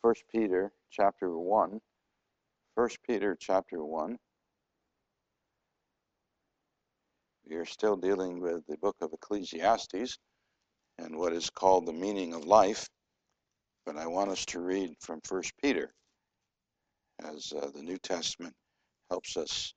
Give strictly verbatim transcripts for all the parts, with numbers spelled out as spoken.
First Peter chapter one. First Peter chapter one. We are still dealing with the book of Ecclesiastes and what is called the meaning of life. But I want us to read from First Peter as uh, the New Testament helps us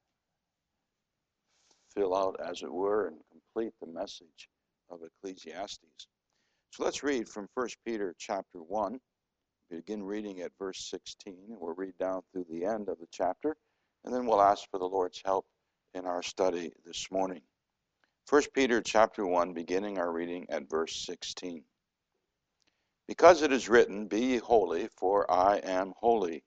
fill out, as it were, and complete the message of Ecclesiastes. So let's read from First Peter chapter one. We begin reading at verse sixteen, and we'll read down through the end of the chapter, and then we'll ask for the Lord's help in our study this morning. First Peter chapter one, beginning our reading at verse sixteen. Because it is written, Be ye holy, for I am holy.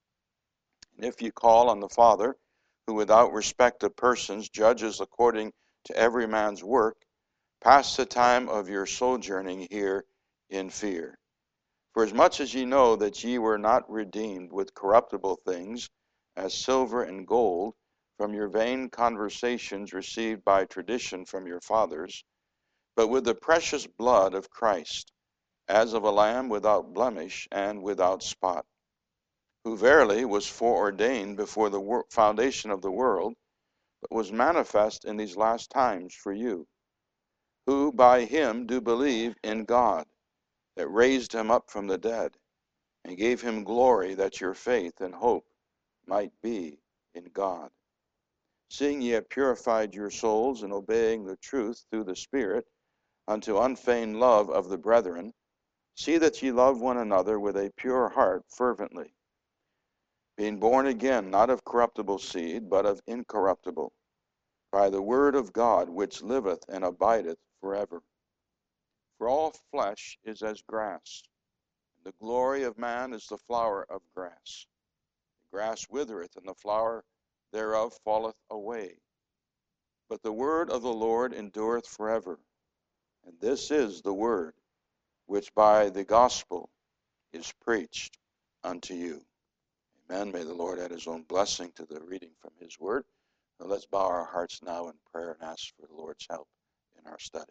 And if you call on the Father, who without respect of persons judges according to every man's work, pass the time of your sojourning here in fear. For as much as ye know that ye were not redeemed with corruptible things, as silver and gold, from your vain conversations received by tradition from your fathers, but with the precious blood of Christ, as of a lamb without blemish and without spot, who verily was foreordained before the wor- foundation of the world, but was manifest in these last times for you, who by him do believe in God, that raised him up from the dead, and gave him glory, that your faith and hope might be in God. Seeing ye have purified your souls in obeying the truth through the Spirit, unto unfeigned love of the brethren, see that ye love one another with a pure heart fervently, being born again, not of corruptible seed, but of incorruptible, by the word of God, which liveth and abideth forever. For all flesh is as grass, and the glory of man is the flower of grass. The grass withereth, and the flower thereof falleth away. But the word of the Lord endureth forever. And this is the word which by the gospel is preached unto you. Amen. May the Lord add his own blessing to the reading from his word. Now let's bow our hearts now in prayer and ask for the Lord's help in our study.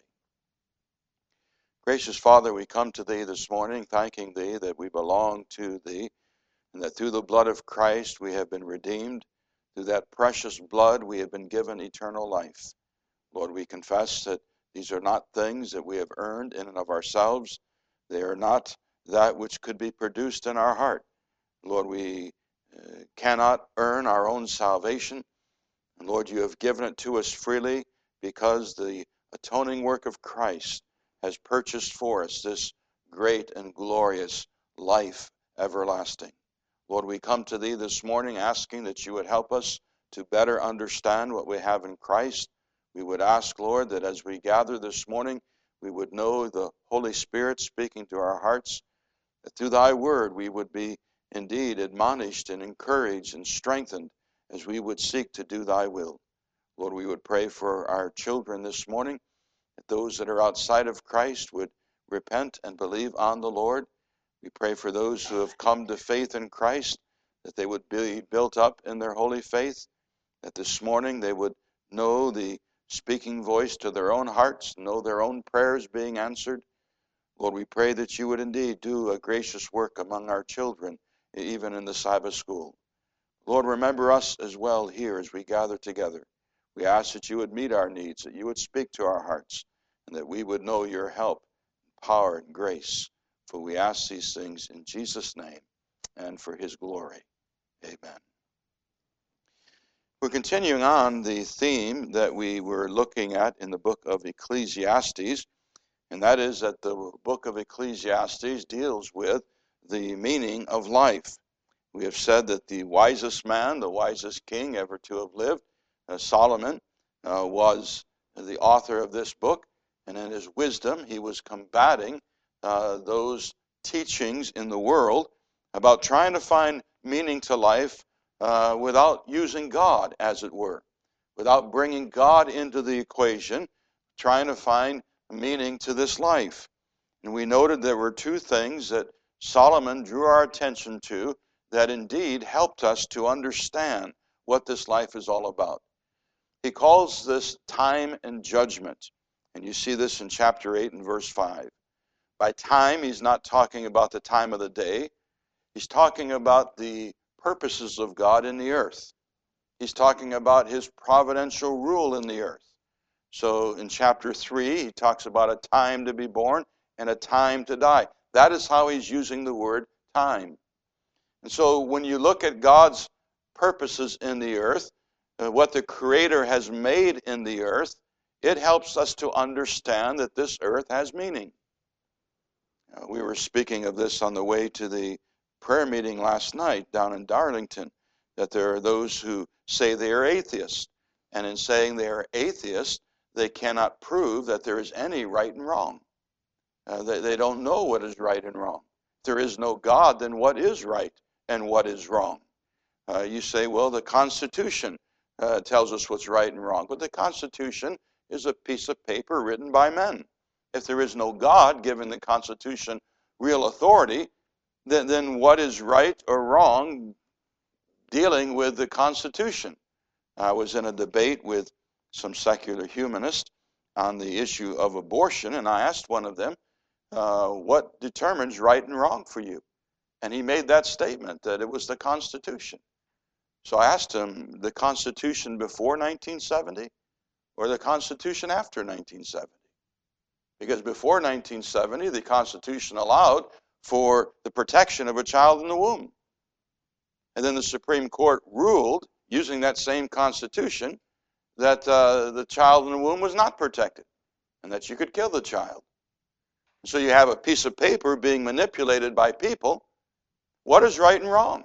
Gracious Father, we come to thee this morning, thanking thee that we belong to thee, and that through the blood of Christ we have been redeemed. Through that precious blood we have been given eternal life. Lord, we confess that these are not things that we have earned in and of ourselves. They are not that which could be produced in our heart. Lord, we uh, cannot earn our own salvation. And Lord, you have given it to us freely because the atoning work of Christ has purchased for us this great and glorious life everlasting. Lord, we come to thee this morning asking that you would help us to better understand what we have in Christ. We would ask, Lord, that as we gather this morning, we would know the Holy Spirit speaking to our hearts, that through thy word we would be indeed admonished and encouraged and strengthened as we would seek to do thy will. Lord, we would pray for our children this morning, that those that are outside of Christ would repent and believe on the Lord. We pray for those who have come to faith in Christ, that they would be built up in their holy faith, that this morning they would know the speaking voice to their own hearts, know their own prayers being answered. Lord, we pray that you would indeed do a gracious work among our children, even in the Sabbath school. Lord, remember us as well here as we gather together. We ask that you would meet our needs, that you would speak to our hearts, and that we would know your help, power, and grace. For we ask these things in Jesus' name and for his glory. Amen. We're continuing on the theme that we were looking at in the book of Ecclesiastes, and that is that the book of Ecclesiastes deals with the meaning of life. We have said that the wisest man, the wisest king ever to have lived, uh, Solomon, uh, was the author of this book, and in his wisdom he was combating uh, those teachings in the world about trying to find meaning to life uh, without using God, as it were, without bringing God into the equation, trying to find meaning to this life. And we noted there were two things that Solomon drew our attention to that indeed helped us to understand what this life is all about. He calls this time and judgment. And you see this in chapter eight and verse five. By time, he's not talking about the time of the day, He's talking about the purposes of God in the earth. He's talking about his providential rule in the earth. So in chapter three, he talks about a time to be born and a time to die. That is how he's using the word time. And so when you look at God's purposes in the earth, uh, what the Creator has made in the earth, it helps us to understand that this earth has meaning. Uh, we were speaking of this on the way to the prayer meeting last night down in Darlington, that there are those who say they are atheists. And in saying they are atheists, they cannot prove that there is any right and wrong. Uh, they, they don't know what is right and wrong. If there is no God, then what is right and what is wrong? Uh, you say, well, the Constitution uh, tells us what's right and wrong. But the Constitution is a piece of paper written by men. If there is no God giving the Constitution real authority, then, then what is right or wrong dealing with the Constitution? I was in a debate with some secular humanists on the issue of abortion, and I asked one of them, uh, what determines right and wrong for you? And he made that statement, that it was the Constitution. So I asked him, the Constitution before nineteen seventy or the Constitution after nineteen seventy? Because before nineteen seventy, the Constitution allowed for the protection of a child in the womb. And then the Supreme Court ruled, using that same Constitution, that uh, the child in the womb was not protected and that you could kill the child. So you have a piece of paper being manipulated by people. What is right and wrong?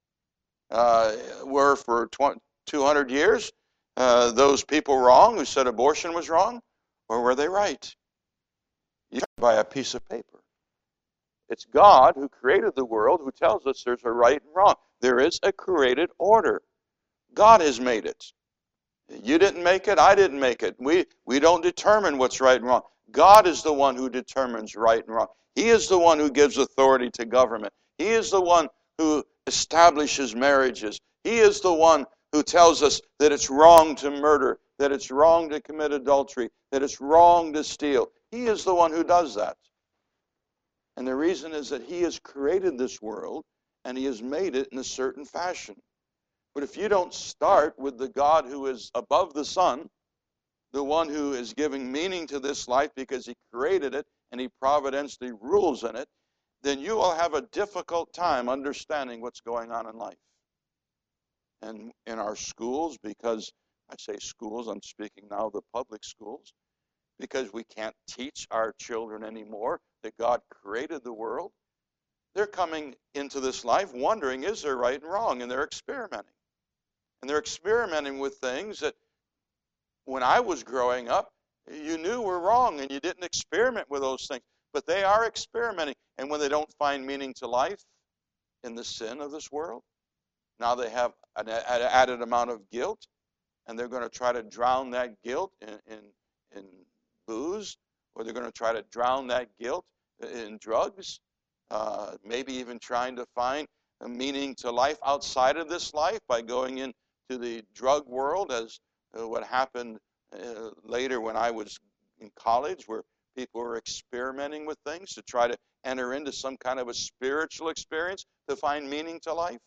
Uh, were for two hundred years uh, those people wrong who said abortion was wrong, or were they right? You by a piece of paper. It's God who created the world who tells us there's a right and wrong. There is a created order. God has made it. You didn't make it, I didn't make it. We, we don't determine what's right and wrong. God is the one who determines right and wrong. He is the one who gives authority to government. He is the one who establishes marriages. He is the one who tells us that it's wrong to murder, that it's wrong to commit adultery, that it's wrong to steal. He is the one who does that. And the reason is that he has created this world and he has made it in a certain fashion. But if you don't start with the God who is above the sun, the one who is giving meaning to this life because he created it and he providentially rules in it, then you will have a difficult time understanding what's going on in life. And in our schools, because I say schools, I'm speaking now of the public schools, because we can't teach our children anymore that God created the world, they're coming into this life wondering, is there right and wrong? And they're experimenting. And they're experimenting with things that when I was growing up, you knew were wrong and you didn't experiment with those things. But they are experimenting. And when they don't find meaning to life in the sin of this world, now they have an added amount of guilt, and they're going to try to drown that guilt in, in, in booze, or they're going to try to drown that guilt in drugs, uh, maybe even trying to find a meaning to life outside of this life by going into the drug world, as uh, what happened uh, later when I was in college, where people were experimenting with things to try to enter into some kind of a spiritual experience to find meaning to life.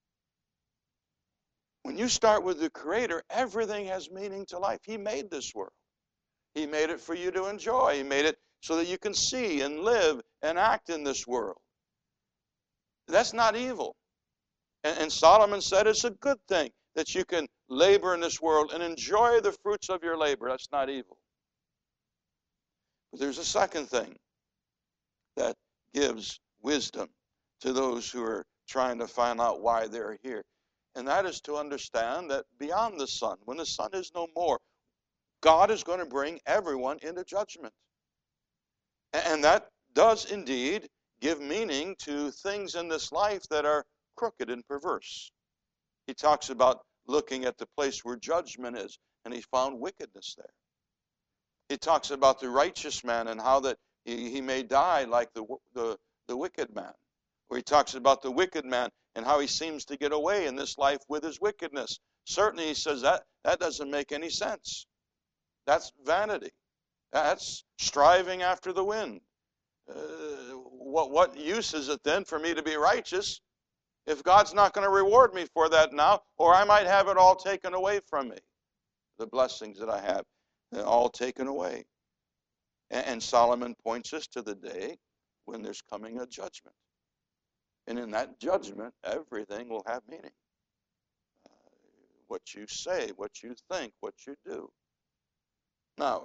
When you start with the Creator, everything has meaning to life. He made this world. He made it for you to enjoy. He made it so that you can see and live and act in this world. That's not evil. And, and Solomon said it's a good thing that you can labor in this world and enjoy the fruits of your labor. That's not evil. But there's a second thing that gives wisdom to those who are trying to find out why they're here. And that is to understand that beyond the sun, when the sun is no more, God is going to bring everyone into judgment. And that does indeed give meaning to things in this life that are crooked and perverse. He talks about looking at the place where judgment is, and he found wickedness there. He talks about the righteous man and how that he, he may die like the, the, the wicked man. Or he talks about the wicked man and how he seems to get away in this life with his wickedness. Certainly, he says that that doesn't make any sense. That's vanity. That's striving after the wind. Uh, what, what use is it then for me to be righteous if God's not going to reward me for that now, or I might have it all taken away from me, the blessings that I have, they're all taken away. And, and Solomon points us to the day when there's coming a judgment. And in that judgment, everything will have meaning. Uh, what you say, what you think, what you do. Now,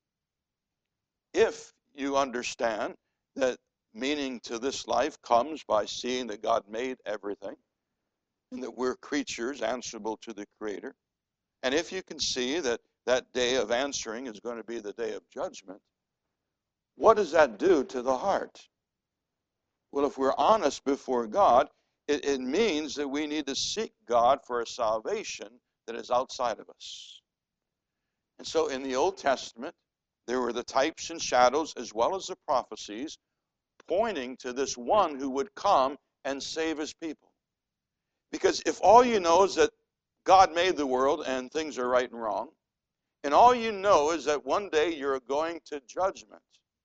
if you understand that meaning to this life comes by seeing that God made everything, and that we're creatures answerable to the Creator, and if you can see that that day of answering is going to be the day of judgment, what does that do to the heart? Well, if we're honest before God, it, it means that we need to seek God for a salvation that is outside of us. And so in the Old Testament, there were the types and shadows as well as the prophecies pointing to this one who would come and save his people. Because if all you know is that God made the world and things are right and wrong, and all you know is that one day you're going to judgment,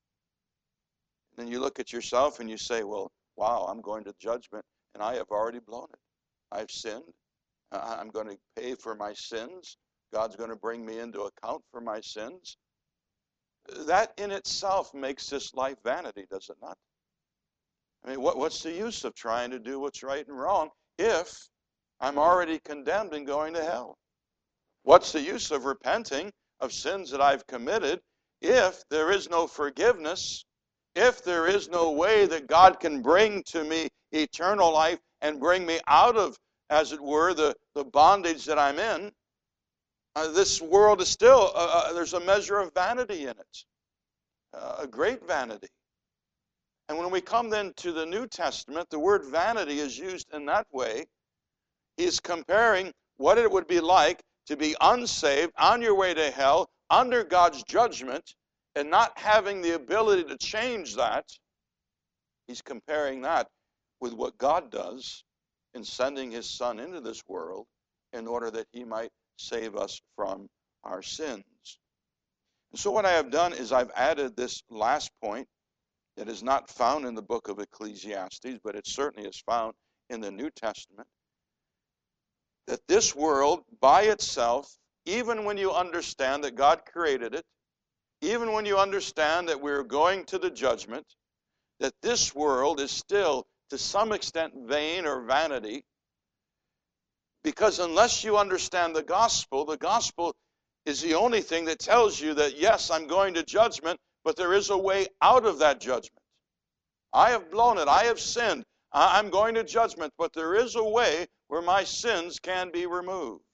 then you look at yourself and you say, well, wow, I'm going to judgment, and I have already blown it. I've sinned. I'm going to pay for my sins. God's going to bring me into account for my sins. That in itself makes this life vanity, does it not? I mean, what, what's the use of trying to do what's right and wrong if I'm already condemned and going to hell? What's the use of repenting of sins that I've committed if there is no forgiveness, if there is no way that God can bring to me eternal life and bring me out of, as it were, the, the bondage that I'm in? Uh, this world is still, uh, uh, there's a measure of vanity in it, uh, a great vanity. And when we come then to the New Testament, the word vanity is used in that way. He's comparing what it would be like to be unsaved, on your way to hell, under God's judgment, and not having the ability to change that. He's comparing that with what God does in sending his Son into this world in order that he might save us from our sins. And so what I have done is I've added this last point that is not found in the book of Ecclesiastes, but it certainly is found in the New Testament, that this world by itself, even when you understand that God created it, even when you understand that we're going to the judgment, that this world is still to some extent vain or vanity, because unless you understand the gospel, the gospel is the only thing that tells you that, yes, I'm going to judgment, but there is a way out of that judgment. I have blown it. I have sinned. I'm going to judgment, but there is a way where my sins can be removed.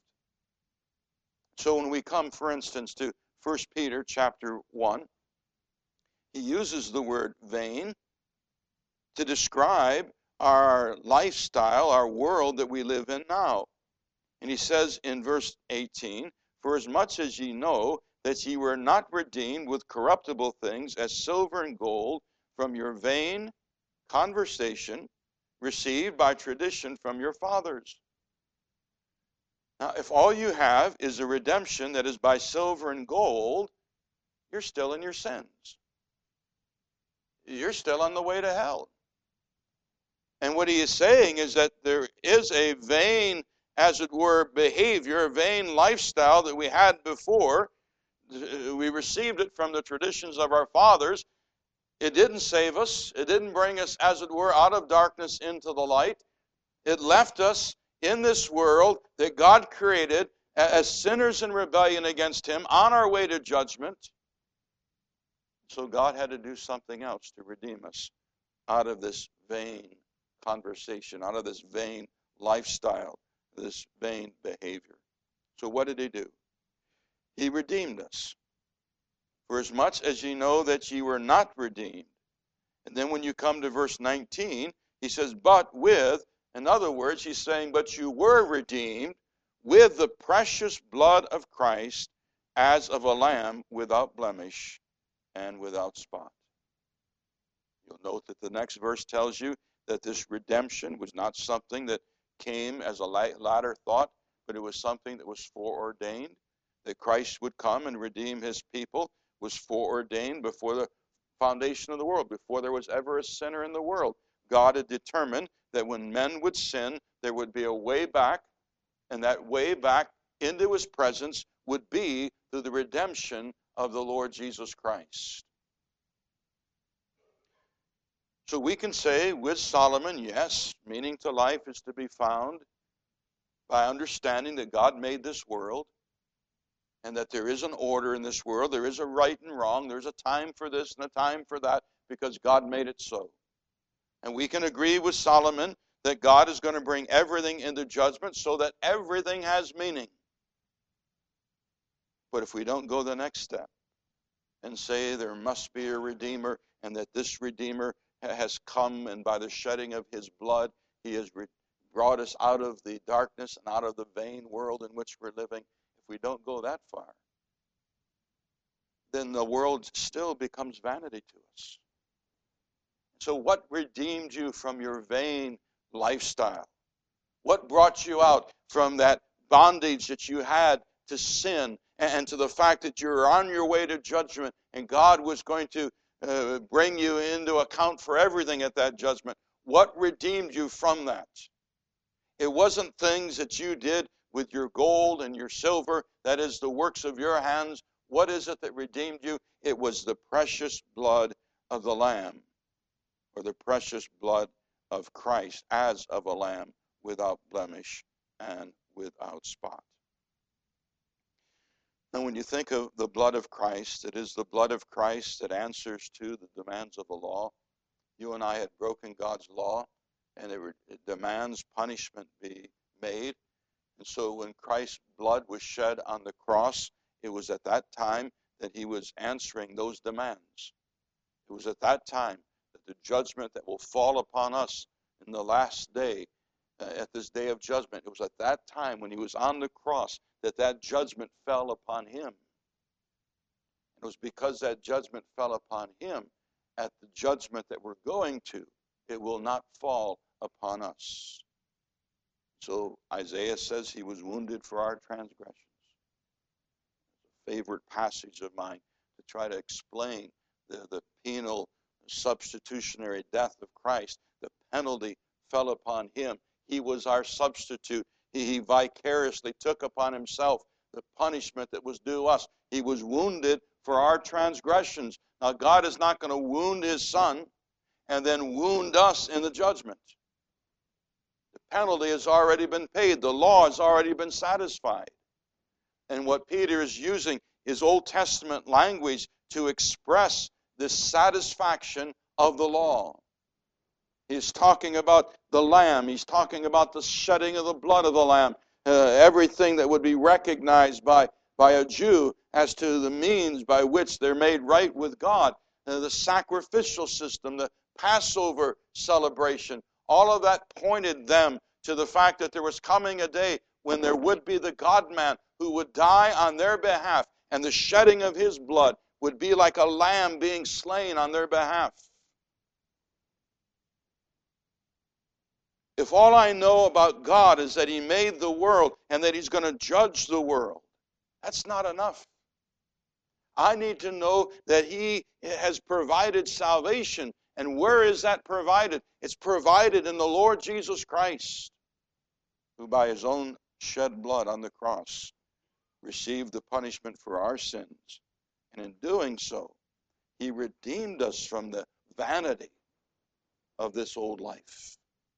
So when we come, for instance, to First Peter chapter one, he uses the word vain to describe our lifestyle, our world that we live in now. And he says in verse eighteen, for as much as ye know that ye were not redeemed with corruptible things as silver and gold from your vain conversation received by tradition from your fathers. Now, if all you have is a redemption that is by silver and gold, you're still in your sins. You're still on the way to hell. And what he is saying is that there is a vain, as it were, behavior, a vain lifestyle that we had before. We received it from the traditions of our fathers. It didn't save us. It didn't bring us, as it were, out of darkness into the light. It left us in this world that God created as sinners in rebellion against him on our way to judgment. So God had to do something else to redeem us out of this vain conversation, out of this vain lifestyle, this vain behavior. So what did he do? He redeemed us. For as much as ye know that ye were not redeemed. And then when you come to verse nineteen, he says, but with, in other words, he's saying, but you were redeemed with the precious blood of Christ as of a lamb without blemish and without spot. You'll note that the next verse tells you that this redemption was not something that came as a latter thought, but it was something that was foreordained. That Christ would come and redeem his people was foreordained before the foundation of the world, before there was ever a sinner in the world. God had determined that when men would sin, there would be a way back, and that way back into his presence would be through the redemption of the Lord Jesus Christ. So we can say with Solomon, yes, meaning to life is to be found by understanding that God made this world, and that there is an order in this world. There is a right and wrong. There's a time for this and a time for that because God made it so. And we can agree with Solomon that God is going to bring everything into judgment so that everything has meaning. But if we don't go the next step and say there must be a Redeemer and that this Redeemer has come and by the shedding of his blood he has re- brought us out of the darkness and out of the vain world in which we're living, if we don't go that far, then the world still becomes vanity to us. So what redeemed you from your vain lifestyle? What brought you out from that bondage that you had to sin and to the fact that you're on your way to judgment and God was going to uh, bring you into account for everything at that judgment? What redeemed you from that? It wasn't things that you did with your gold and your silver, that is the works of your hands. What is it that redeemed you? It was the precious blood of the Lamb, or the precious blood of Christ as of a lamb without blemish and without spot. Now, when you think of the blood of Christ, it is the blood of Christ that answers to the demands of the law. You and I had broken God's law, and it, it demands punishment be made. And so when Christ's blood was shed on the cross, it was at that time that he was answering those demands. It was at that time that the judgment that will fall upon us in the last day, uh, at this day of judgment, it was at that time when he was on the cross that that judgment fell upon him. It was because that judgment fell upon him at the judgment that we're going to, it will not fall upon us. So Isaiah says he was wounded for our transgressions. It's a favorite passage of mine to try to explain the, the penal substitutionary death of Christ. The penalty fell upon him. He was our substitute. He, he vicariously took upon himself the punishment that was due us. He was wounded for our transgressions. Now, God is not going to wound his son and then wound us in the judgment. The penalty has already been paid. The law has already been satisfied. And what Peter is using is Old Testament language to express this satisfaction of the law. He's talking about the Lamb. He's talking about the shedding of the blood of the Lamb. Uh, everything that would be recognized by, by a Jew as to the means by which they're made right with God. Uh, the sacrificial system, the Passover celebration, all of that pointed them to the fact that there was coming a day when there would be the God-man who would die on their behalf, and the shedding of his blood would be like a lamb being slain on their behalf. If all I know about God is that he made the world and that he's going to judge the world, that's not enough. I need to know that he has provided salvation. And where is that provided? It's provided in the Lord Jesus Christ, who by his own shed blood on the cross received the punishment for our sins. And in doing so, he redeemed us from the vanity of this old life.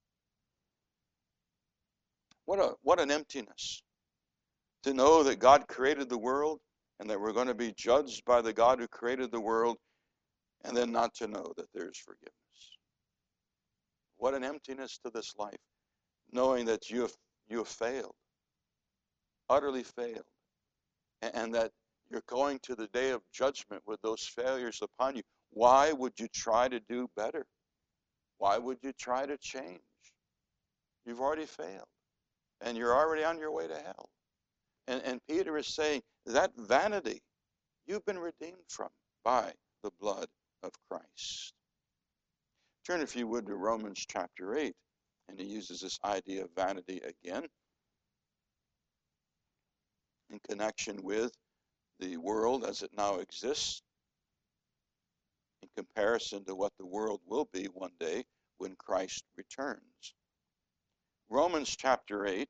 What a what an emptiness to know that God created the world and that we're going to be judged by the God who created the world, and then not to know that there's forgiveness. What an emptiness to this life, knowing that you have, you have failed, utterly failed, and, and that you're going to the day of judgment with those failures upon you. Why would you try to do better? Why would you try to change? You've already failed, and you're already on your way to hell. And, and Peter is saying that vanity you've been redeemed from by the blood of Christ. Turn, if you would, to Romans chapter eight, and he uses this idea of vanity again in connection with the world as it now exists, in comparison to what the world will be one day when Christ returns. Romans chapter eight,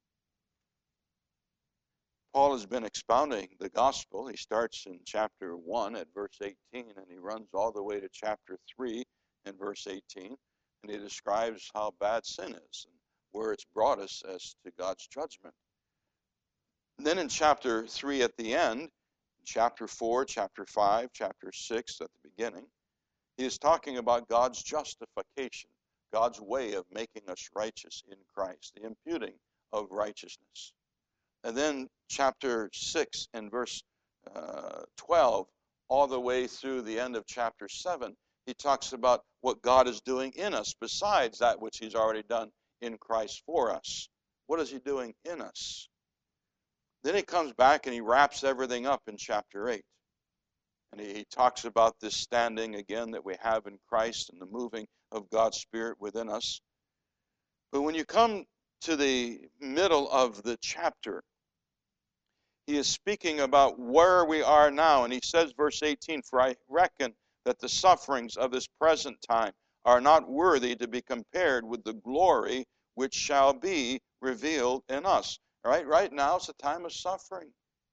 Paul has been expounding the gospel. He starts in chapter one at verse eighteen, and he runs all the way to chapter three in verse eighteen, and he describes how bad sin is and where it's brought us as to God's judgment. And then in chapter three at the end, chapter four, chapter five, chapter six at the beginning, he is talking about God's justification, God's way of making us righteous in Christ, the imputing of righteousness. And then chapter six and verse uh, twelve, all the way through the end of chapter seven, he talks about what God is doing in us besides that which he's already done in Christ for us. What is he doing in us? Then he comes back and he wraps everything up in chapter eight. And he, he talks about this standing again that we have in Christ and the moving of God's Spirit within us. But when you come to the middle of the chapter, he is speaking about where we are now. And he says, verse eighteen, "For I reckon that the sufferings of this present time are not worthy to be compared with the glory which shall be revealed in us." All right, right now it's a time of suffering.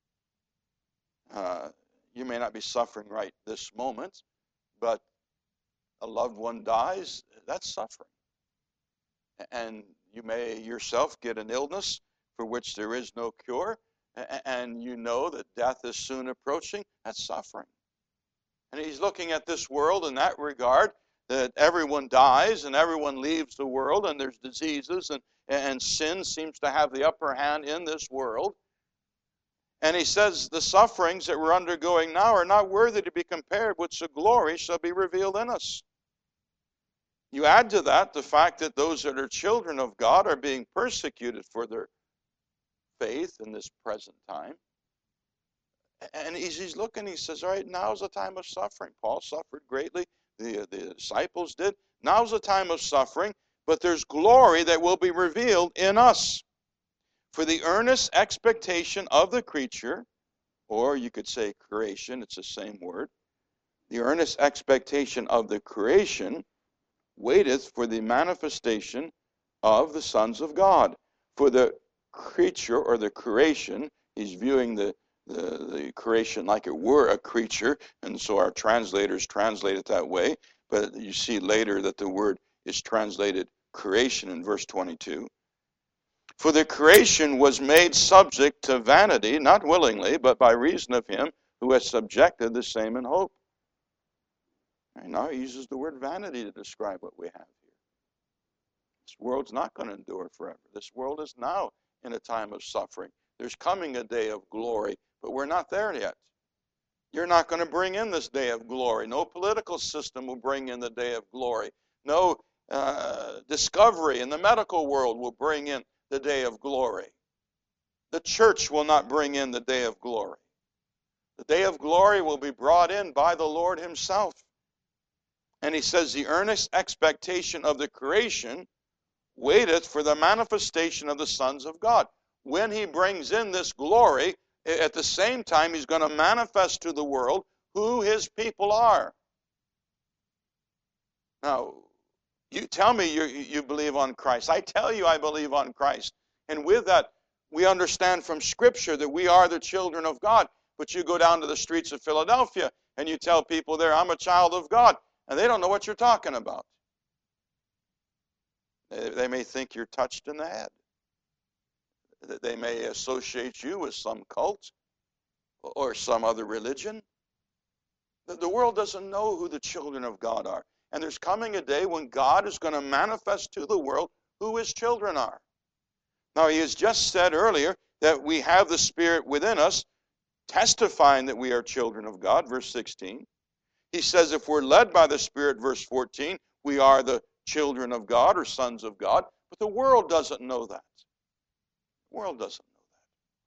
Uh, you may not be suffering right this moment, but a loved one dies, that's suffering. And you may yourself get an illness for which there is no cure, and you know that death is soon approaching, that's suffering. And he's looking at this world in that regard, that everyone dies and everyone leaves the world, and there's diseases, and, and sin seems to have the upper hand in this world. And he says the sufferings that we're undergoing now are not worthy to be compared with the glory shall be revealed in us. You add to that the fact that those that are children of God are being persecuted for their faith in this present time. And he's, he's looking, he says, all right, now's the time of suffering. Paul suffered greatly. The, the disciples did. Now's the time of suffering, but there's glory that will be revealed in us. For the earnest expectation of the creature, or you could say creation, it's the same word. The earnest expectation of the creation waiteth for the manifestation of the sons of God. For the creature or the creation, he's viewing the, the, the creation like it were a creature, and so our translators translate it that way. But you see later that the word is translated creation in verse twenty-two. For the creation was made subject to vanity, not willingly, but by reason of him who has subjected the same in hope. And now he uses the word vanity to describe what we have here. This world's not going to endure forever. This world is now in a time of suffering. There's coming a day of glory, but we're not there yet. You're not going to bring in this day of glory. No political system will bring in the day of glory. No uh, discovery in the medical world will bring in the day of glory. The church will not bring in the day of glory. The day of glory will be brought in by the Lord himself. And he says, the earnest expectation of the creation waiteth for the manifestation of the sons of God. When he brings in this glory, at the same time he's going to manifest to the world who his people are. Now, you tell me you, you believe on Christ. I tell you I believe on Christ. And with that, we understand from Scripture that we are the children of God. But you go down to the streets of Philadelphia and you tell people there, I'm a child of God. And they don't know what you're talking about. They, they may think you're touched in the head. They may associate you with some cult or some other religion. The, the world doesn't know who the children of God are. And there's coming a day when God is going to manifest to the world who his children are. Now, he has just said earlier that we have the Spirit within us, testifying that we are children of God, verse sixteen. He says if we're led by the Spirit, verse fourteen, we are the children of God or sons of God. But the world doesn't know that. The world doesn't know that.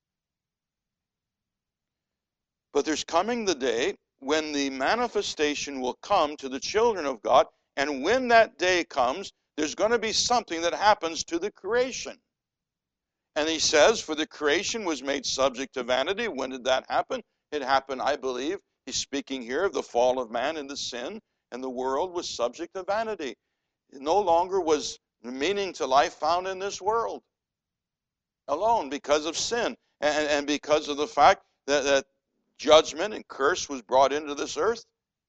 But there's coming the day when the manifestation will come to the children of God. And when that day comes, there's going to be something that happens to the creation. And he says, for the creation was made subject to vanity. When did that happen? It happened, I believe, he's speaking here of the fall of man into sin, and the world was subject to vanity. no longer was the meaning to life found in this world alone because of sin and, and because of the fact that, that judgment and curse was brought into this earth.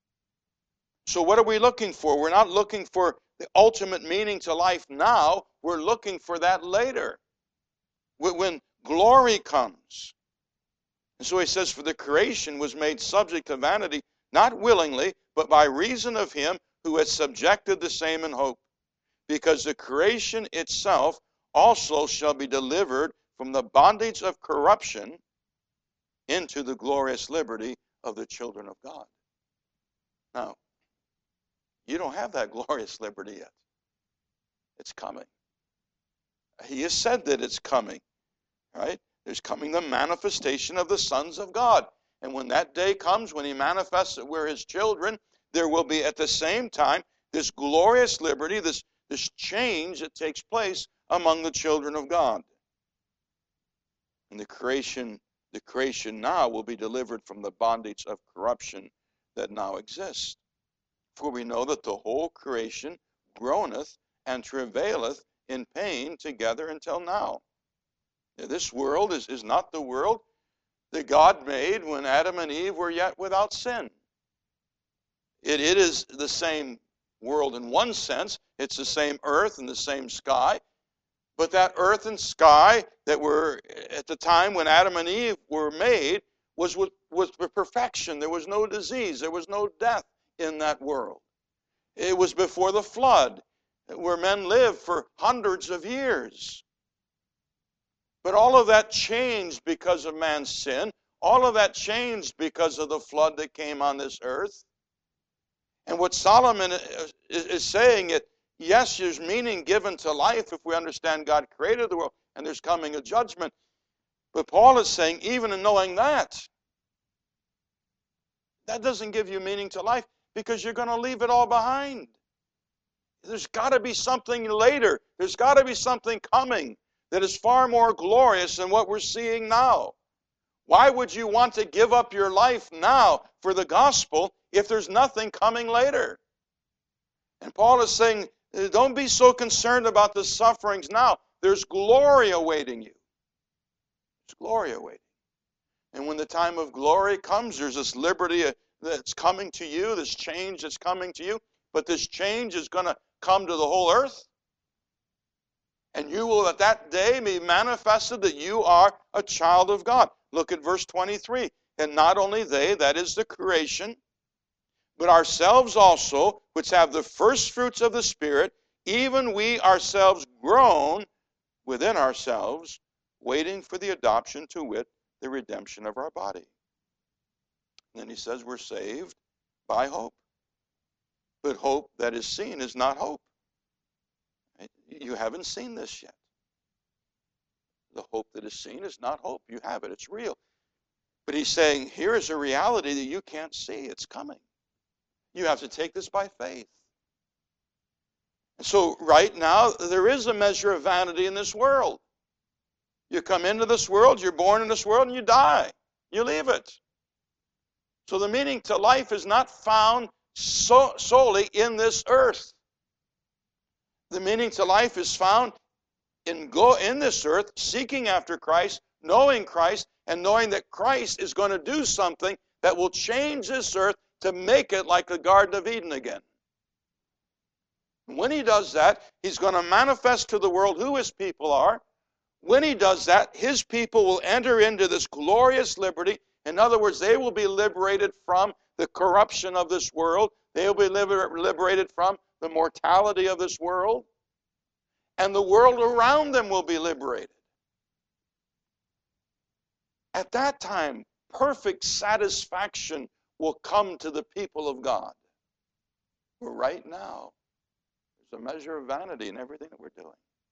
So what are we looking for? We're not looking for the ultimate meaning to life now. We're looking for that later, when glory comes. And so he says, for the creation was made subject to vanity, not willingly, but by reason of him who has subjected the same in hope. Because the creation itself also shall be delivered from the bondage of corruption into the glorious liberty of the children of God. Now, you don't have that glorious liberty yet. It's coming. He has said that it's coming, right? There's coming the manifestation of the sons of God. And when that day comes, when he manifests that we're his children, there will be at the same time this glorious liberty, this, this change that takes place among the children of God. And the creation, the creation now will be delivered from the bondage of corruption that now exists. For we know that the whole creation groaneth and travaileth in pain together until now. Now, this world is, is not the world that God made when Adam and Eve were yet without sin. It, it is the same world in one sense. It's the same earth and the same sky. But that earth and sky that were at the time when Adam and Eve were made was with, was perfection. There was no disease. There was no death in that world. It was before the flood, where men lived for hundreds of years. But all of that changed because of man's sin. All of that changed because of the flood that came on this earth. And what Solomon is saying, it yes, there's meaning given to life if we understand God created the world, and there's coming a judgment. But Paul is saying, even in knowing that, that doesn't give you meaning to life, because you're going to leave it all behind. There's got to be something later. There's got to be something coming that is far more glorious than what we're seeing now. Why would you want to give up your life now for the gospel if there's nothing coming later? And Paul is saying, don't be so concerned about the sufferings now. There's glory awaiting you. There's glory awaiting. And when the time of glory comes, there's this liberty that's coming to you, this change that's coming to you. But this change is going to come to the whole earth. And you will at that day be manifested that you are a child of God. Look at verse twenty-three. And not only they, that is the creation, but ourselves also, which have the first fruits of the Spirit, even we ourselves groan within ourselves, waiting for the adoption, to wit, the redemption of our body. And then he says we're saved by hope. But hope that is seen is not hope. You haven't seen this yet. The hope that is seen is not hope. You have it. It's real. But he's saying, here is a reality that you can't see. It's coming. You have to take this by faith. And so right now, there is a measure of vanity in this world. You come into this world, you're born in this world, and you die. You leave it. So the meaning to life is not found so, solely in this earth. The meaning to life is found in go in this earth, seeking after Christ, knowing Christ, and knowing that Christ is going to do something that will change this earth to make it like the Garden of Eden again. When he does that, he's going to manifest to the world who his people are. When he does that, his people will enter into this glorious liberty. In other words, they will be liberated from the corruption of this world. They will be liber- liberated from the mortality of this world. And the world around them will be liberated. At that time, perfect satisfaction will come to the people of God. But right now, there's a measure of vanity in everything that we're doing.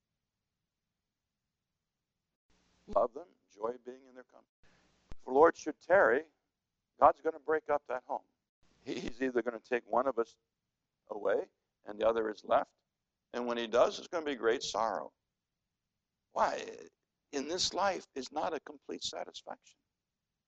Love them, enjoy being in their company. If the Lord should tarry, God's going to break up that home. He's either going to take one of us away and the other is left. And when he does, it's going to be great sorrow. Why? In this life is not a complete satisfaction.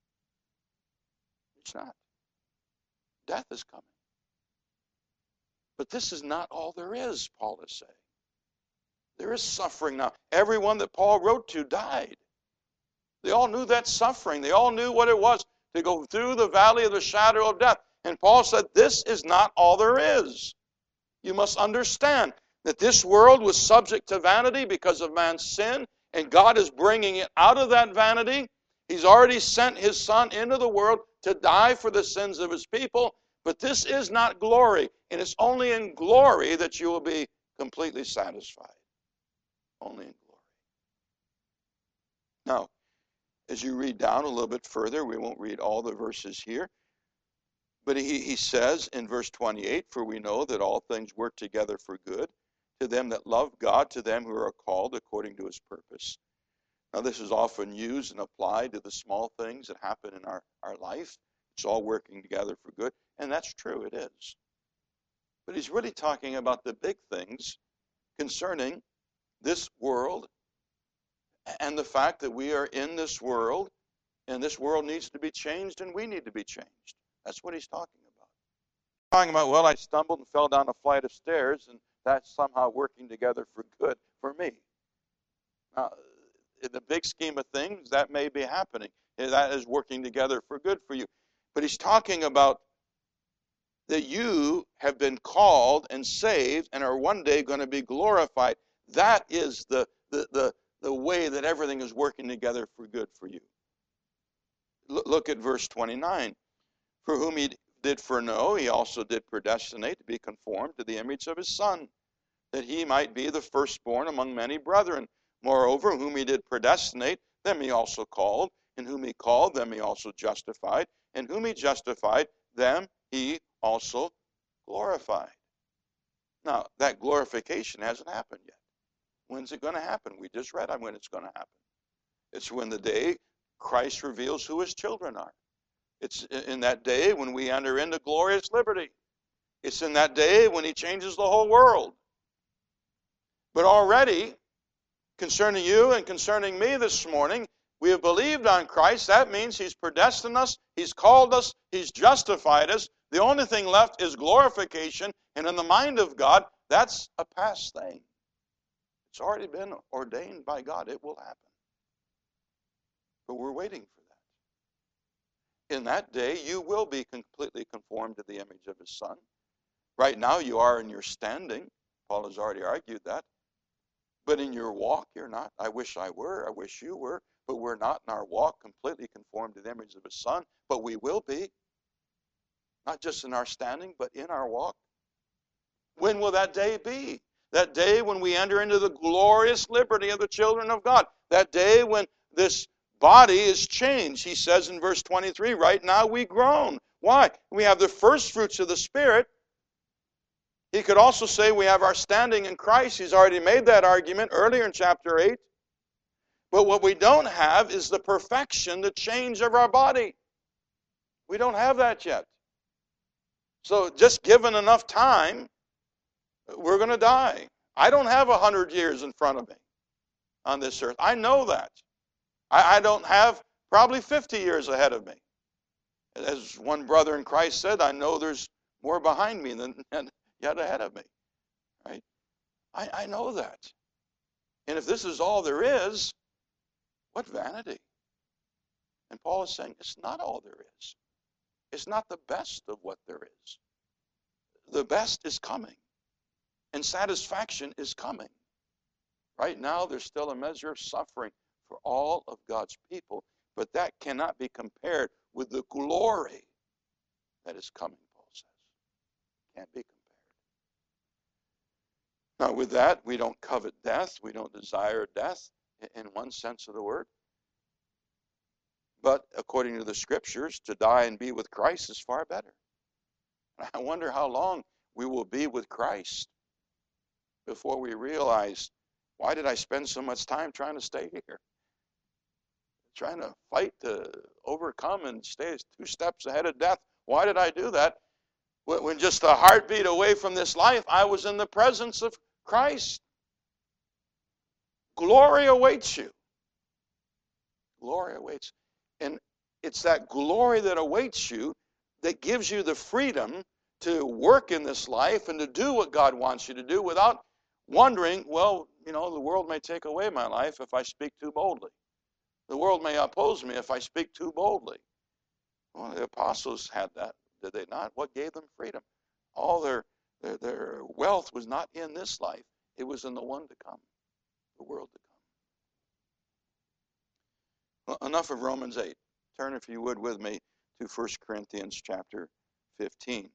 It's not. Death is coming. But this is not all there is, Paul is saying. There is suffering now. Everyone that Paul wrote to died. They all knew that suffering. They all knew what it was to go through the valley of the shadow of death. And Paul said, this is not all there is. You must understand that this world was subject to vanity because of man's sin, and God is bringing it out of that vanity. He's already sent his Son into the world to die for the sins of his people, but this is not glory, and it's only in glory that you will be completely satisfied. Only in glory. Now, as you read down a little bit further, we won't read all the verses here, but he, he says in verse twenty-eight, for we know that all things work together for good, to them that love God, to them who are called according to his purpose. Now, this is often used and applied to the small things that happen in our, our life. It's all working together for good, and that's true, it is. But he's really talking about the big things concerning this world and the fact that we are in this world, and this world needs to be changed, and we need to be changed. That's what he's talking about. Talking about, well, I stumbled and fell down a flight of stairs, and that's somehow working together for good for me. Now, in the big scheme of things, that may be happening. That is working together for good for you. But he's talking about that you have been called and saved and are one day going to be glorified. That is the, the, the, the way that everything is working together for good for you. Look at verse twenty-nine. For whom he did foreknow, he also did predestinate to be conformed to the image of his Son, that he might be the firstborn among many brethren. Moreover, whom he did predestinate, them he also called, and whom he called, them he also justified, and whom he justified, them he also glorified. Now, that glorification hasn't happened yet. When's it going to happen? We just read on when it's going to happen. It's when the day Christ reveals who his children are. It's in that day when we enter into glorious liberty. It's in that day when he changes the whole world. But already, concerning you and concerning me this morning, we have believed on Christ. That means he's predestined us, he's called us, he's justified us. The only thing left is glorification, and in the mind of God, that's a past thing. It's already been ordained by God. It will happen. But we're waiting for that. In that day, you will be completely conformed to the image of his Son. Right now, you are in your standing. Paul has already argued that. But in your walk, you're not. I wish I were. I wish you were. But we're not in our walk completely conformed to the image of his Son. But we will be. Not just in our standing, but in our walk. When will that day be? That day when we enter into the glorious liberty of the children of God. That day when this body is changed. He says in verse twenty-three, right now we groan. Why? We have the first fruits of the Spirit. He could also say we have our standing in Christ. He's already made that argument earlier in chapter eight. But what we don't have is the perfection, the change of our body. We don't have that yet. So just given enough time, we're going to die. I don't have a hundred years in front of me on this earth. I know that. I, I don't have probably fifty years ahead of me. As one brother in Christ said, I know there's more behind me than yet ahead of me. Right? I, I know that. And if this is all there is, what vanity. And Paul is saying it's not all there is. It's not the best of what there is. The best is coming. And satisfaction is coming. Right now, there's still a measure of suffering for all of God's people, but that cannot be compared with the glory that is coming, Paul says. Can't be compared. Now, with that, we don't covet death. We don't desire death in one sense of the word. But according to the Scriptures, to die and be with Christ is far better. I wonder how long we will be with Christ before we realize, why did I spend so much time trying to stay here? Trying to fight to overcome and stay two steps ahead of death. Why did I do that? When just a heartbeat away from this life, I was in the presence of Christ. Glory awaits you. Glory awaits. And it's that glory that awaits you that gives you the freedom to work in this life and to do what God wants you to do without wondering, well, you know, the world may take away my life if I speak too boldly. The world may oppose me if I speak too boldly. Well, the apostles had that, did they not? What gave them freedom? All their, their, their wealth was not in this life. It was in the one to come, the world to come. Well, enough of Romans eight. Turn, if you would, with me to First Corinthians chapter fifteen.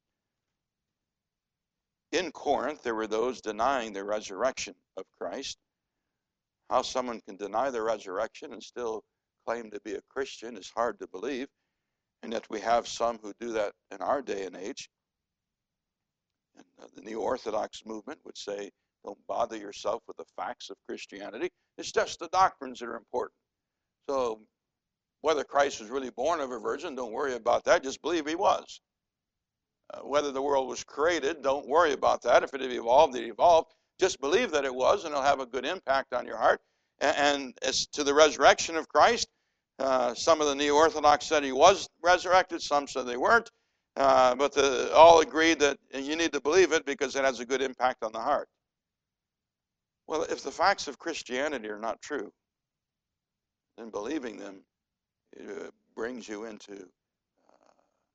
In Corinth, there were those denying the resurrection of Christ. How someone can deny the resurrection and still claim to be a Christian is hard to believe. And yet we have some who do that in our day and age. And uh, the New Orthodox movement would say, don't bother yourself with the facts of Christianity. It's just the doctrines that are important. So whether Christ was really born of a virgin, don't worry about that. Just believe he was. Uh, whether the world was created, don't worry about that. If it evolved, it evolved. Just believe that it was, and it'll have a good impact on your heart. And, and as to the resurrection of Christ, uh, some of the New Orthodox said he was resurrected. Some said they weren't. Uh, but the, all agreed that you need to believe it because it has a good impact on the heart. Well, if the facts of Christianity are not true, then believing them it brings you into uh,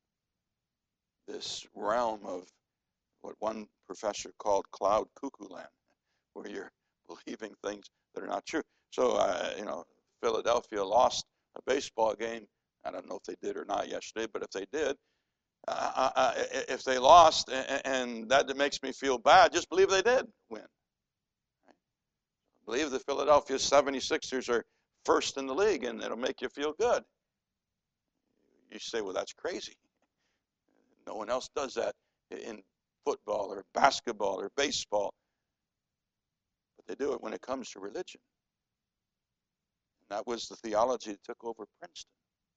this realm of what one professor called cloud cuckoo land, where you're believing things that are not true. So, uh, you know, Philadelphia lost a baseball game. I don't know if they did or not yesterday, but if they did, uh, uh, if they lost, and that makes me feel bad, just believe they did win. Right? Believe the Philadelphia seventy-sixers are first in the league, and it'll make you feel good. You say, well, that's crazy. No one else does that in football or basketball or baseball. But they do it when it comes to religion. And that was the theology that took over Princeton.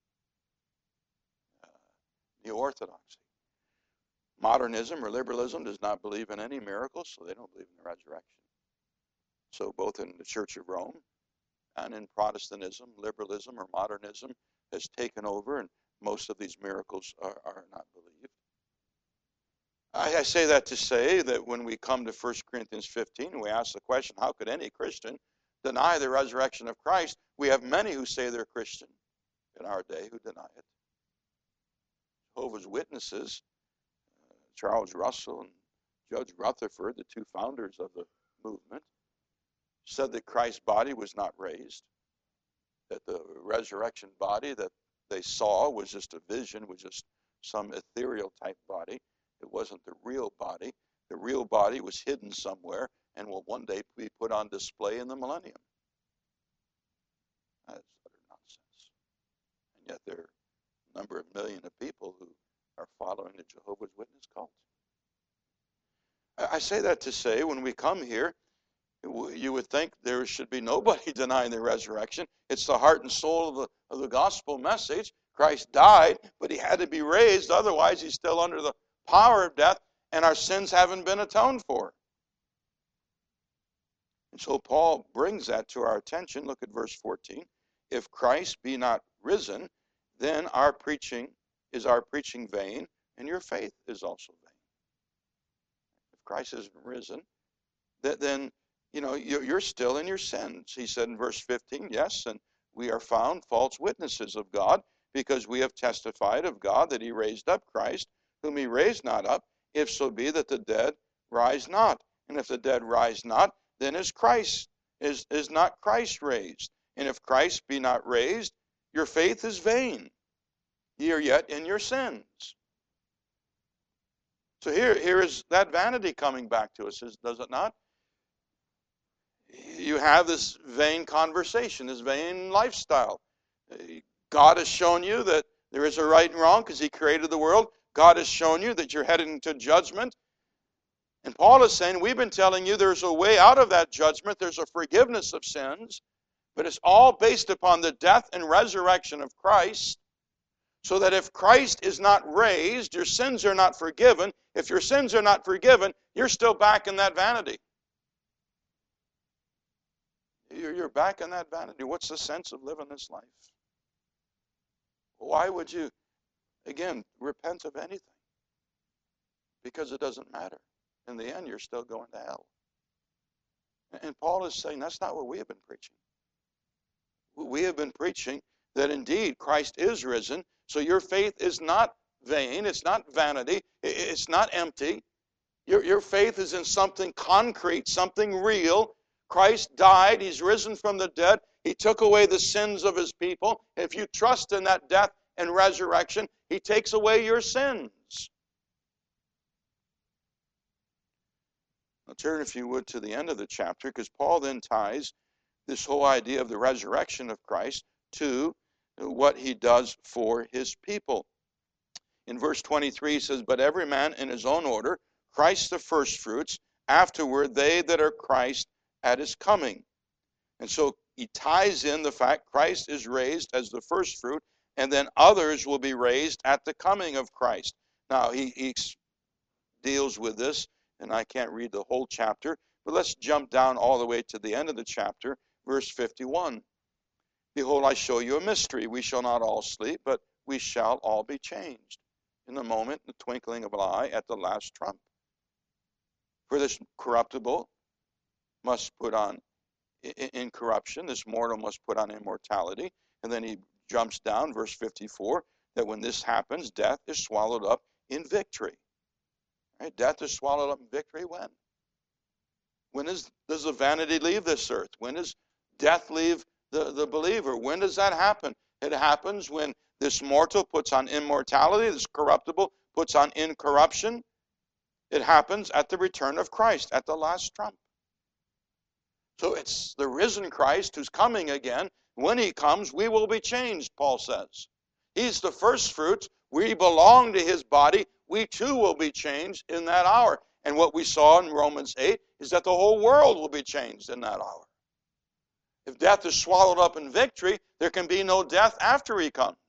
Uh, New Orthodoxy. Modernism or liberalism does not believe in any miracles, so they don't believe in the resurrection. So both in the Church of Rome and in Protestantism, liberalism or modernism has taken over, and most of these miracles are, are not believed. I, I say that to say that when we come to First Corinthians fifteen, we ask the question, how could any Christian deny the resurrection of Christ? We have many who say they're Christian in our day who deny it. Jehovah's Witnesses, uh, Charles Russell and Judge Rutherford, the two founders of the movement, said that Christ's body was not raised, that the resurrection body that they saw was just a vision, was just some ethereal type body. It wasn't the real body. The real body was hidden somewhere and will one day be put on display in the millennium. That's utter nonsense. And yet there are a number of million of people who are following the Jehovah's Witness cult. I say that to say when we come here, you would think there should be nobody denying the resurrection. It's the heart and soul of the, of the gospel message. Christ died, but he had to be raised. Otherwise, he's still under the power of death, and our sins haven't been atoned for. And so Paul brings that to our attention. Look at verse fourteen. If Christ be not risen, then our preaching is our preaching vain, and your faith is also vain. If Christ isn't risen, then you know, you're still in your sins. He said in verse fifteen, yes, and we are found false witnesses of God, because we have testified of God that he raised up Christ, whom he raised not up, if so be that the dead rise not. And if the dead rise not, then is Christ, is, is not Christ raised. And if Christ be not raised, your faith is vain. Ye are yet in your sins. So here, here is that vanity coming back to us, does it not? You have this vain conversation, this vain lifestyle. God has shown you that there is a right and wrong because he created the world. God has shown you that you're headed into judgment. And Paul is saying, we've been telling you there's a way out of that judgment. There's a forgiveness of sins. But it's all based upon the death and resurrection of Christ. So that if Christ is not raised, your sins are not forgiven. If your sins are not forgiven, you're still back in that vanity. You're back in that vanity. What's the sense of living this life? Why would you, again, repent of anything? because it doesn't matter. In the end, you're still going to hell. And Paul is saying that's not what we have been preaching. We have been preaching that indeed Christ is risen, so your faith is not vain, it's not vanity, it's not empty. Your, your faith is in something concrete, something real. Christ died, he's risen from the dead, he took away the sins of his people. If you trust in that death and resurrection, he takes away your sins. Now turn, if you would, to the end of the chapter, because Paul then ties this whole idea of the resurrection of Christ to what he does for his people. In verse twenty-three, he says, "But every man in his own order, Christ the firstfruits, afterward they that are Christ at his coming." And so he ties in the fact Christ is raised as the firstfruit, and then others will be raised at the coming of Christ. Now, he, he deals with this, and I can't read the whole chapter, but let's jump down all the way to the end of the chapter, verse fifty-one. "Behold, I show you a mystery. We shall not all sleep, but we shall all be changed in a moment, in the twinkling of an eye, at the last trump. For this corruptible must put on incorruption, this mortal must put on immortality." And then he jumps down, verse fifty-four, that when this happens, death is swallowed up in victory. Right? Death is swallowed up in victory when? When is, does the vanity leave this earth? When does death leave the, the believer? When does that happen? It happens when this mortal puts on immortality, this corruptible puts on incorruption. It happens at the return of Christ, at the last trump. So it's the risen Christ who's coming again. When he comes, we will be changed, Paul says. He's the first fruits. We belong to his body. We too will be changed in that hour. And what we saw in Romans eight is that the whole world will be changed in that hour. If death is swallowed up in victory, there can be no death after he comes.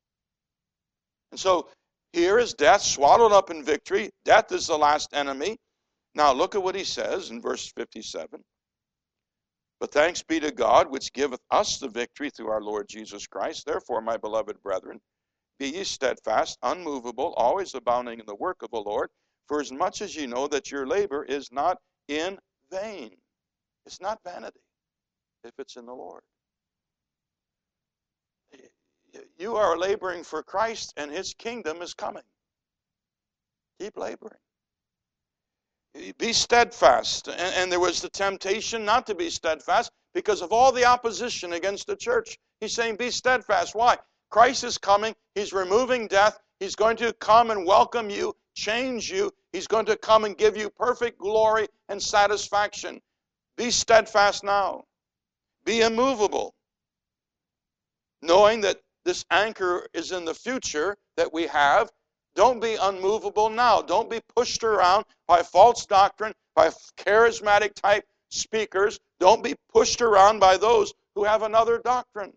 And so here is death swallowed up in victory. Death is the last enemy. Now look at what he says in verse fifty-seven. "But thanks be to God, which giveth us the victory through our Lord Jesus Christ. Therefore, my beloved brethren, be ye steadfast, unmovable, always abounding in the work of the Lord, for as much as ye know that your labor is not in vain." It's not vanity if it's in the Lord. You are laboring for Christ, and his kingdom is coming. Keep laboring. Be steadfast. And, and there was the temptation not to be steadfast because of all the opposition against the church. He's saying, be steadfast. Why? Christ is coming. He's removing death. He's going to come and welcome you, change you. He's going to come and give you perfect glory and satisfaction. Be steadfast now. Be immovable, knowing that this anchor is in the future that we have. Don't be unmovable now. Don't be pushed around by false doctrine, by charismatic type speakers. Don't be pushed around by those who have another doctrine.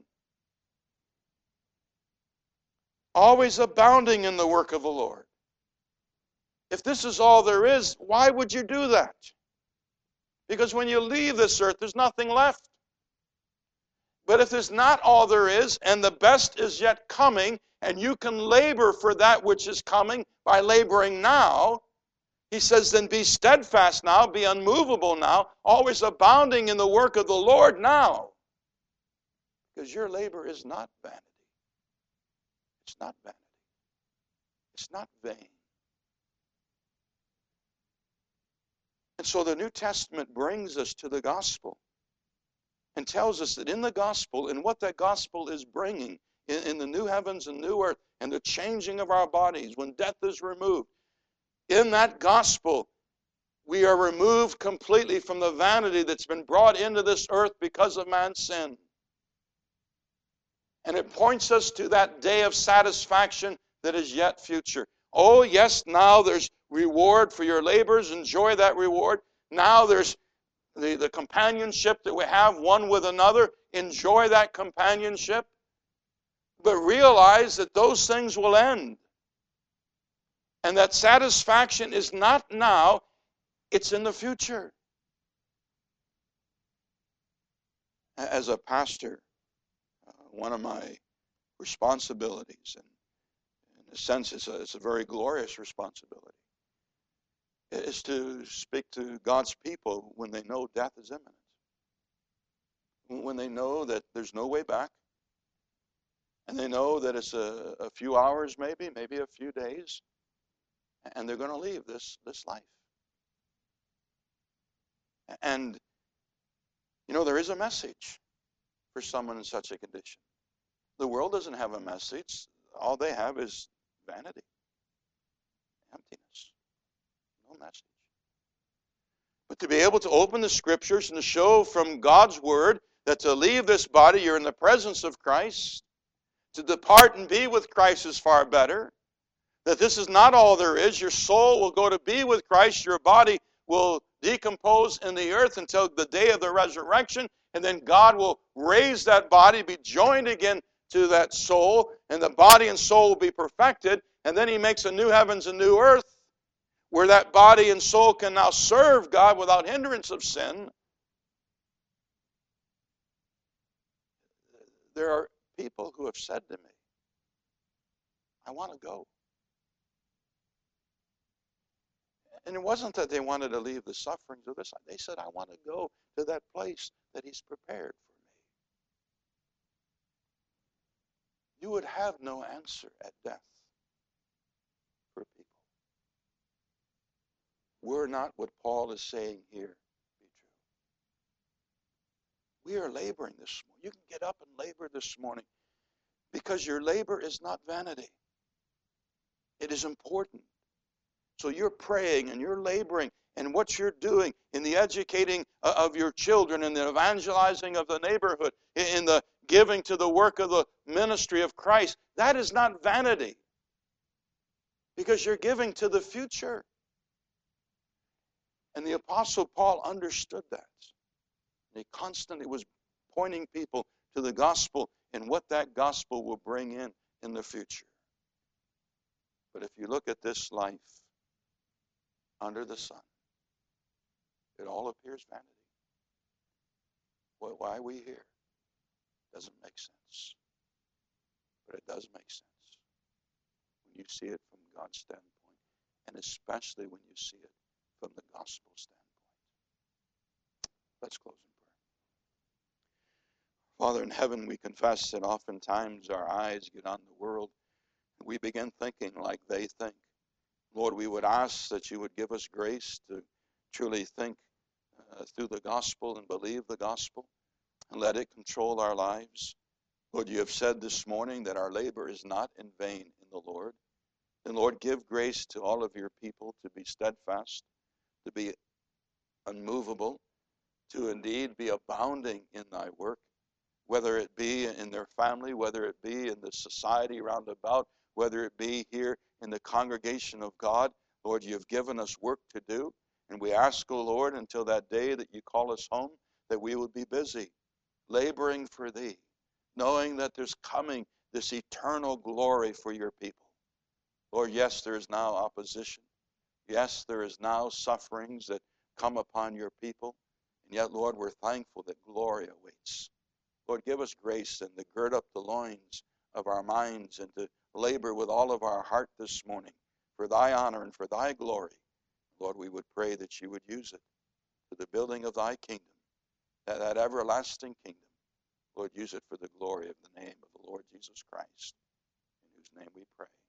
Always abounding in the work of the Lord. If this is all there is, why would you do that? Because when you leave this earth, there's nothing left. But if there's not all there is, and the best is yet coming, and you can labor for that which is coming by laboring now, he says, then be steadfast now, be unmovable now, always abounding in the work of the Lord now. Because your labor is not vanity. It's not vanity. It's not vain. And so the New Testament brings us to the gospel and tells us that in the gospel, and what that gospel is bringing, in, in the new heavens and new earth, and the changing of our bodies, when death is removed, in that gospel, we are removed completely from the vanity that's been brought into this earth because of man's sin. And it points us to that day of satisfaction that is yet future. Oh, yes, now there's reward for your labors. Enjoy that reward. Now there's the, the companionship that we have one with another. Enjoy that companionship. But realize that those things will end. And that satisfaction is not now, it's in the future. As a pastor, uh, one of my responsibilities, and in a sense it's a, it's a very glorious responsibility, is to speak to God's people when they know death is imminent. When they know that there's no way back, and they know that it's a, a few hours maybe, maybe a few days, and they're going to leave this, this life. And, you know, there is a message for someone in such a condition. The world doesn't have a message. All they have is vanity, emptiness, no message. But to be able to open the Scriptures and to show from God's Word that to leave this body, you're in the presence of Christ. To depart and be with Christ is far better. That this is not all there is. Your soul will go to be with Christ. Your body will decompose in the earth until the day of the resurrection. And then God will raise that body, be joined again to that soul. And the body and soul will be perfected. And then He makes a new heavens and new earth where that body and soul can now serve God without hindrance of sin. There are people who have said to me, I want to go. And it wasn't that they wanted to leave the sufferings of this. They said, I want to go to that place that He's prepared for me. You would have no answer at death for people. Were not what Paul is saying here be true. We are laboring this morning. You can get up and labor this morning because your labor is not vanity. It is important. So you're praying and you're laboring, and what you're doing in the educating of your children, in the evangelizing of the neighborhood, in the giving to the work of the ministry of Christ, that is not vanity. Because you're giving to the future. And the Apostle Paul understood that. And he constantly was pointing people to the gospel and what that gospel will bring in in the future. But if you look at this life under the sun, it all appears vanity. Well, why are we here? Doesn't make sense. But it does make sense when you see it from God's standpoint, and especially when you see it from the gospel standpoint. Let's close in prayer. Father in heaven, we confess that oftentimes our eyes get on the world, and we begin thinking like they think. Lord, we would ask that you would give us grace to truly think uh, through the gospel and believe the gospel, and let it control our lives. Lord, you have said this morning that our labor is not in vain in the Lord. And Lord, give grace to all of your people to be steadfast, to be unmovable, to indeed be abounding in thy work, whether it be in their family, whether it be in the society round about, whether it be here in the congregation of God. Lord, you have given us work to do, and we ask, O Lord, until that day that you call us home, that we would be busy, laboring for thee, knowing that there's coming this eternal glory for your people. Lord, yes, there is now opposition. Yes, there is now sufferings that come upon your people. And yet, Lord, we're thankful that glory awaits. Lord, give us grace and to gird up the loins of our minds and to labor with all of our heart this morning for thy honor and for thy glory. Lord, we would pray that you would use it to the building of thy kingdom, that, that everlasting kingdom. Lord, use it for the glory of the name of the Lord Jesus Christ, in whose name we pray.